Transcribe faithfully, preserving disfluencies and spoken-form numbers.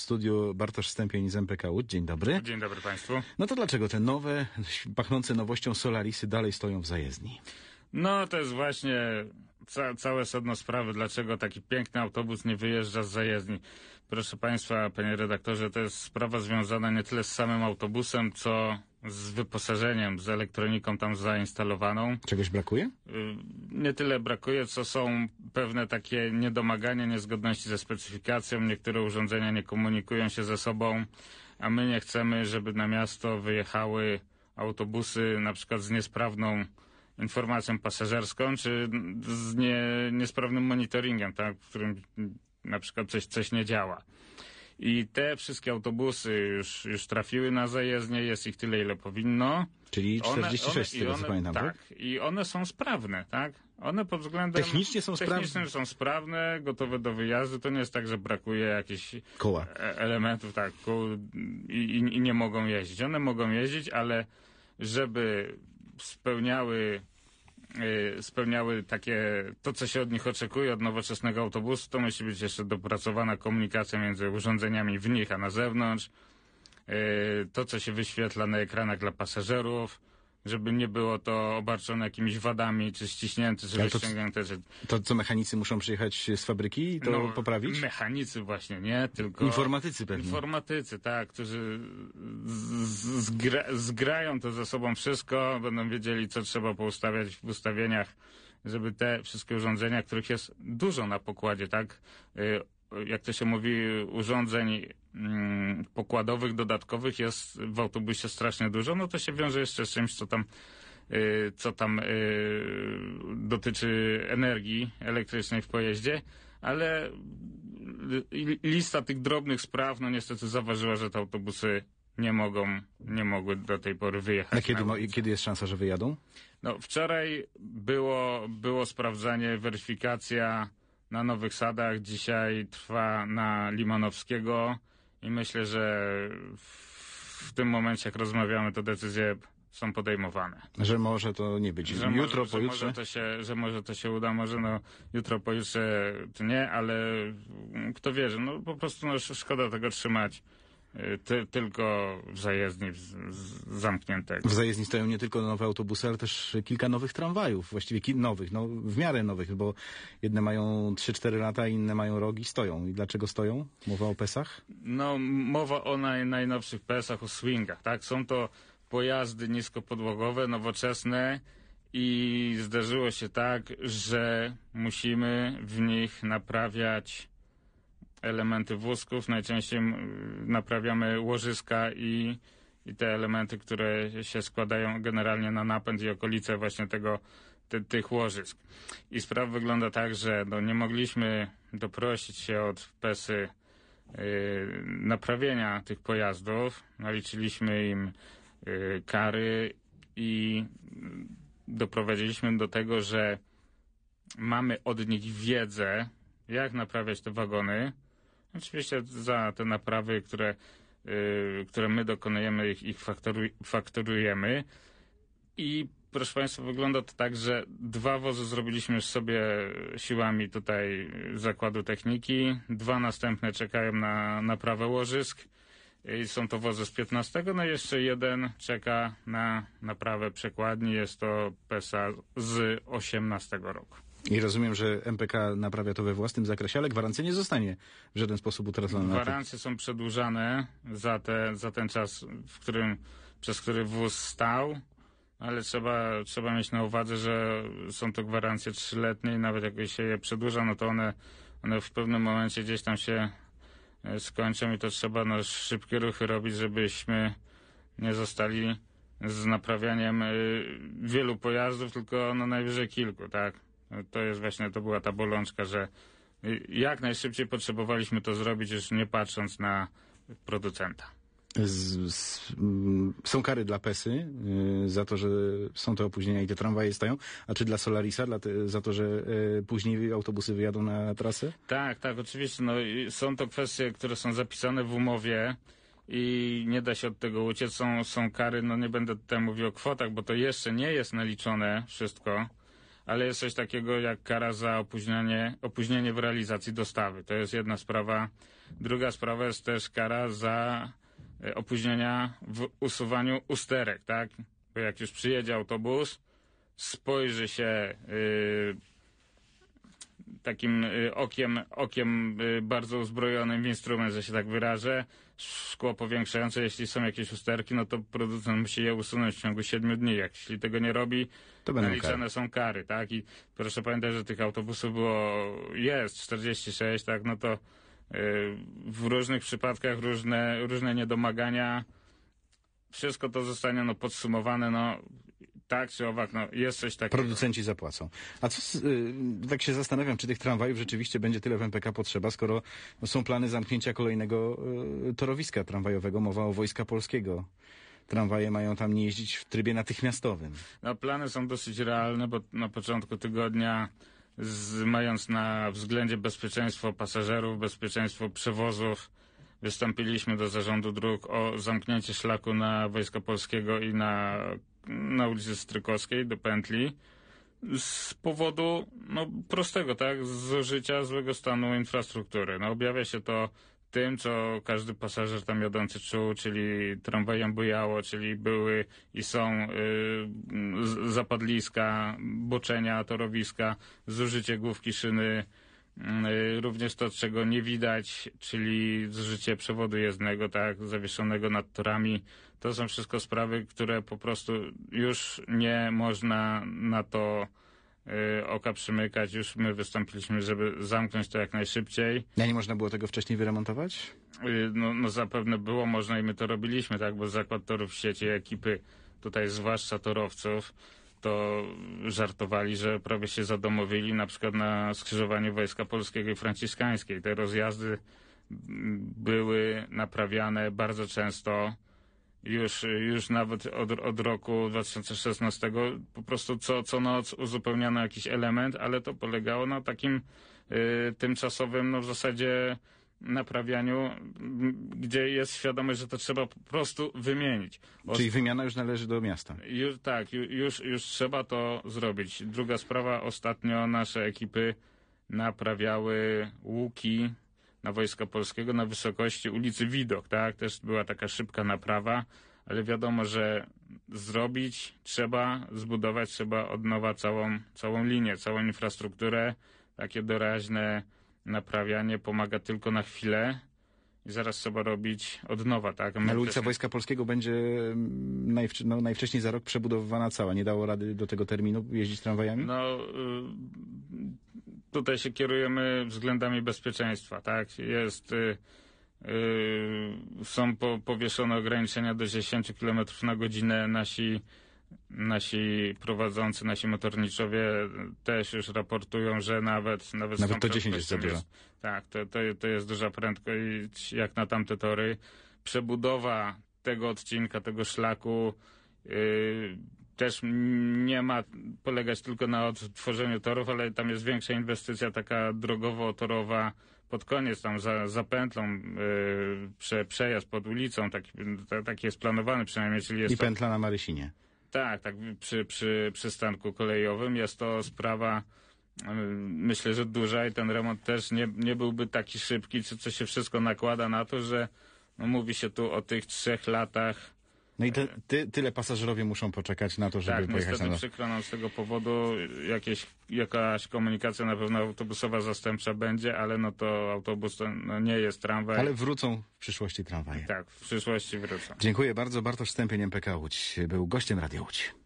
studiu Bartosz Stępień z M P K Łódź. Dzień dobry. Dzień dobry Państwu. No to dlaczego te nowe, pachnące nowością Solarisy dalej stoją w zajezdni? No to jest właśnie ca całe sedno sprawy, dlaczego taki piękny autobus nie wyjeżdża z zajezdni. Proszę Państwa, panie redaktorze, to jest sprawa związana nie tyle z samym autobusem, co z wyposażeniem, z elektroniką tam zainstalowaną. Czegoś brakuje? Nie tyle brakuje, co są pewne takie niedomagania, niezgodności ze specyfikacją. Niektóre urządzenia nie komunikują się ze sobą, a my nie chcemy, żeby na miasto wyjechały autobusy na przykład z niesprawną informacją pasażerską, czy z nie, niesprawnym monitoringiem, tak, w którym na przykład coś, coś nie działa. I te wszystkie autobusy już, już trafiły na zajezdnię, jest ich tyle, ile powinno. Czyli czterdzieści sześć, one, z tego one, co pamiętam, tak? Tak, i one są sprawne, tak? One pod względem technicznie są technicznym sprawne. są sprawne, gotowe do wyjazdu. To nie jest tak, że brakuje jakichś koła, elementów, tak, kół i, i, i nie mogą jeździć. One mogą jeździć, ale żeby spełniały spełniały takie, to co się od nich oczekuje, od nowoczesnego autobusu, to musi być jeszcze dopracowana komunikacja między urządzeniami w nich, a na zewnątrz. To, co się wyświetla na ekranach dla pasażerów, żeby nie było to obarczone jakimiś wadami, czy ściśnięte, czy wyściągnięte. Czy... To co, mechanicy muszą przyjechać z fabryki i to no, poprawić? Mechanicy właśnie, nie, tylko... Informatycy pewnie. Informatycy, tak, którzy zgra, zgrają to ze sobą wszystko, będą wiedzieli, co trzeba poustawiać w ustawieniach, żeby te wszystkie urządzenia, których jest dużo na pokładzie, tak, jak to się mówi, urządzeń mm, pokładowych, dodatkowych jest w autobusie strasznie dużo, no to się wiąże jeszcze z czymś, co tam, y, co tam y, dotyczy energii elektrycznej w pojeździe, ale lista tych drobnych spraw, no niestety zaważyła, że te autobusy nie mogą, nie mogły do tej pory wyjechać. A kiedy, ma, kiedy jest szansa, że wyjadą? No wczoraj było, było sprawdzanie, weryfikacja na Nowych Sadach, dzisiaj trwa na Limanowskiego i myślę, że w tym momencie, jak rozmawiamy, to decyzje są podejmowane. Że może to nie być że jutro, może, pojutrze? Że może, to się, że może to się uda, może no jutro, pojutrze to nie, ale kto wie, że no po prostu no, szkoda tego trzymać Ty, tylko w zajezdni w, z, zamkniętego. W zajezdni stoją nie tylko nowe autobusy, ale też kilka nowych tramwajów, właściwie ki- nowych, no w miarę nowych, bo jedne mają trzy cztery lata, inne mają rok i stoją. I dlaczego stoją? Mowa o pesach? No, mowa o naj, najnowszych pesach, o swingach, tak? Są to pojazdy niskopodłogowe, nowoczesne i zdarzyło się tak, że musimy w nich naprawiać elementy wózków, najczęściej naprawiamy łożyska i, i te elementy, które się składają generalnie na napęd i okolice właśnie tego, ty, tych łożysk. I sprawa wygląda tak, że no, nie mogliśmy doprosić się od pesy yy, naprawienia tych pojazdów. Naliczyliśmy im yy, kary i doprowadziliśmy do tego, że mamy od nich wiedzę, jak naprawiać te wagony. Oczywiście za te naprawy, które, yy, które my dokonujemy, ich, ich faktoru, fakturujemy. I proszę Państwa, wygląda to tak, że dwa wozy zrobiliśmy już sobie siłami tutaj Zakładu Techniki. Dwa następne czekają na naprawę łożysk. I są to wozy z piętnastego, no i jeszcze jeden czeka na naprawę przekładni. Jest to PESA z osiemnastego roku. I rozumiem, że M P K naprawia to we własnym zakresie, ale gwarancja nie zostanie w żaden sposób utracona. Gwarancje są przedłużane za, te, za ten czas, w którym, przez który wóz stał, ale trzeba, trzeba mieć na uwadze, że są to gwarancje trzyletnie i nawet jak się je przedłuża, no to one, one w pewnym momencie gdzieś tam się skończą i to trzeba no, szybkie ruchy robić, żebyśmy nie zostali z naprawianiem wielu pojazdów, tylko no najwyżej kilku, tak? To jest właśnie, to była ta bolączka, że jak najszybciej potrzebowaliśmy to zrobić, już nie patrząc na producenta. Z, z, m, są kary dla pesy y, za to, że są te opóźnienia i te tramwaje stoją, a czy dla Solarisa dla te, za to, że y, później autobusy wyjadą na trasę? Tak, tak, oczywiście. No, są to kwestie, które są zapisane w umowie i nie da się od tego uciec. Są, są kary, no nie będę tutaj mówił o kwotach, bo to jeszcze nie jest naliczone wszystko, ale jest coś takiego jak kara za opóźnienie, opóźnienie w realizacji dostawy. To jest jedna sprawa. Druga sprawa jest też kara za opóźnienia w usuwaniu usterek, tak? Bo jak już przyjedzie autobus, spojrzy się yy, takim y, okiem, okiem y, bardzo uzbrojonym w instrument, że się tak wyrażę, szkło powiększające, jeśli są jakieś usterki, no to producent musi je usunąć w ciągu siedmiu dni. Jak jeśli tego nie robi, to naliczane kary. są kary, tak? I proszę pamiętać, że tych autobusów było, jest czterdzieści sześć, tak? No to y, w różnych przypadkach różne, różne niedomagania, wszystko to zostanie no, podsumowane, no tak czy owak, no jest coś takiego. Producenci zapłacą. A co, z, y, tak się zastanawiam, czy tych tramwajów rzeczywiście będzie tyle w M P K potrzeba, skoro no, są plany zamknięcia kolejnego y, torowiska tramwajowego, mowa o Wojska Polskiego. Tramwaje mają tam nie jeździć w trybie natychmiastowym. No plany są dosyć realne, bo na początku tygodnia, z, mając na względzie bezpieczeństwo pasażerów, bezpieczeństwo przewozów, wystąpiliśmy do Zarządu Dróg o zamknięcie szlaku na Wojska Polskiego i na, na ulicy Strykowskiej do pętli z powodu no, prostego, tak, zużycia złego stanu infrastruktury. No, objawia się to tym, co każdy pasażer tam jadący czuł, czyli tramwajem bujało, czyli były i są y, zapadliska, boczenia, torowiska, zużycie główki szyny, również to, czego nie widać, czyli zużycie przewodu jezdnego, tak, zawieszonego nad torami. To są wszystko sprawy, które po prostu już nie można na to y, oka przymykać. Już my wystąpiliśmy, żeby zamknąć to jak najszybciej. A nie można było tego wcześniej wyremontować? Y, no, no zapewne było można i my to robiliśmy, tak, bo Zakład Torów w sieci, ekipy tutaj zwłaszcza torowców, to żartowali, że prawie się zadomowili na przykład na skrzyżowaniu Wojska Polskiego i Franciszkańskiej. Te rozjazdy były naprawiane bardzo często, już, już nawet od, od roku dwa tysiące szesnastego po prostu co, co noc uzupełniano jakiś element, ale to polegało na takim y, tymczasowym, no w zasadzie naprawianiu, gdzie jest świadomość, że to trzeba po prostu wymienić. O... Czyli wymiana już należy do miasta. Już, tak, już, już trzeba to zrobić. Druga sprawa, ostatnio nasze ekipy naprawiały łuki na Wojska Polskiego na wysokości ulicy Widok, tak? Też była taka szybka naprawa, ale wiadomo, że zrobić trzeba, zbudować trzeba od nowa całą, całą linię, całą infrastrukturę. Takie doraźne naprawianie pomaga tylko na chwilę i zaraz trzeba robić od nowa, tak? Ale ulica Wojska Polskiego będzie najwcz no, najwcześniej za rok przebudowywana cała. Nie dało rady do tego terminu jeździć tramwajami? No, tutaj się kierujemy względami bezpieczeństwa, tak? Jest, y, y, są po, powieszone ograniczenia do dziesięć kilometrów na godzinę. Nasi Nasi prowadzący, nasi motorniczowie też już raportują, że nawet... Nawet, nawet to dziesięć jest za dużo. Tak, to, to, to jest duża prędkość jak na tamte tory. Przebudowa tego odcinka, tego szlaku yy, też nie ma polegać tylko na odtworzeniu torów, ale tam jest większa inwestycja taka drogowo-torowa pod koniec, tam za, za pętlą, yy, prze, przejazd pod ulicą, taki, taki jest planowany przynajmniej. Czyli jest I pętla to... na Marysinie. Tak, tak, przy, przy przystanku kolejowym. Jest to sprawa, myślę, że duża i ten remont też nie, nie byłby taki szybki, co, co się wszystko nakłada na to, że no, mówi się tu o tych trzech latach. No i te, ty, tyle pasażerowie muszą poczekać na to, żeby tak, pojechać niestety na... przykro nam z tego powodu. Jakieś, jakaś komunikacja na pewno autobusowa zastępcza będzie, ale no to autobus to no, nie jest tramwaj. Ale wrócą w przyszłości tramwaje. Tak, w przyszłości wrócą. Dziękuję bardzo. Bartosz Stępień, M P K Łódź, był gościem Radia Łódź.